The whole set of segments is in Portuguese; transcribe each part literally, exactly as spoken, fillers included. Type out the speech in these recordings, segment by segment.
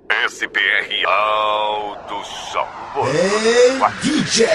S P R Alto Som. Ei, D J.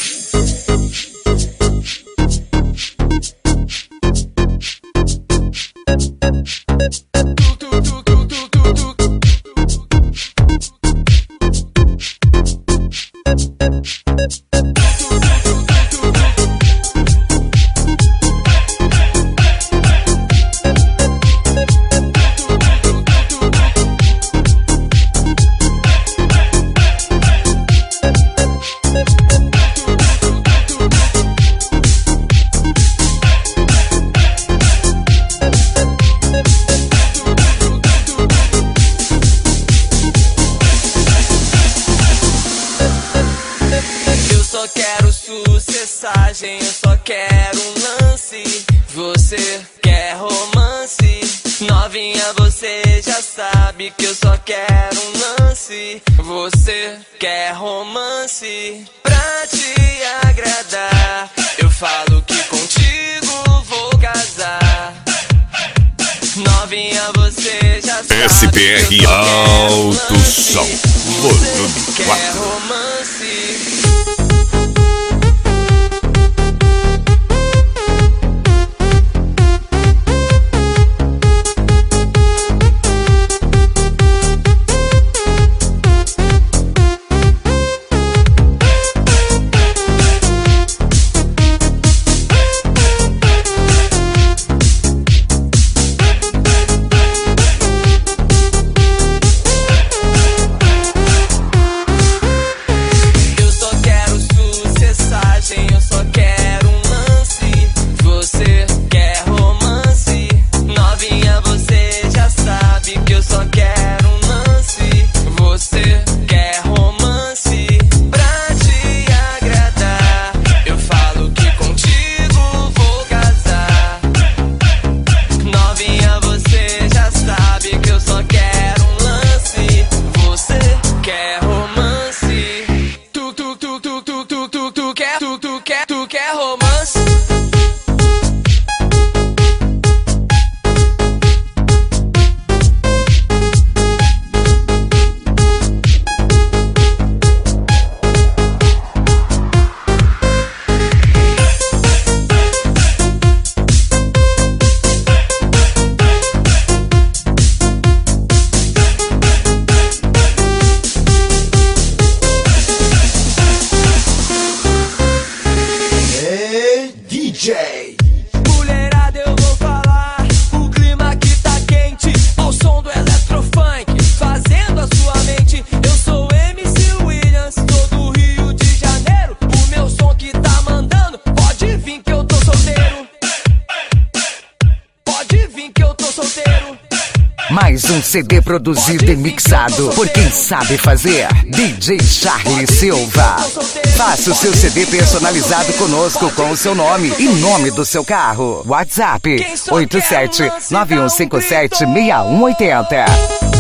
Eu só quero sucessagem, eu só quero um lance. Você quer romance? Novinha, você já sabe que eu só quero um lance. Você quer romance? Pra te agradar, eu falo que contigo vou casar. Novinha, você já sabe S P R Alto Som. Volume quer quatro. romance? Tu quer romance? D J. Mulherada, eu vou falar, o clima aqui tá quente, ao som do eletrofunk, fazendo a sua mente. Eu sou M C Williams, sou do Rio de Janeiro, o meu som que tá mandando, pode vir que eu tô solteiro. Pode vir que eu tô solteiro. Mais um C D produzido e mixado por quem sabe fazer. D J Charlie Silva. Faça o seu C D personalizado conosco com o seu nome e nome do seu carro. WhatsApp oito sete nove um cinco sete seis um oito zero.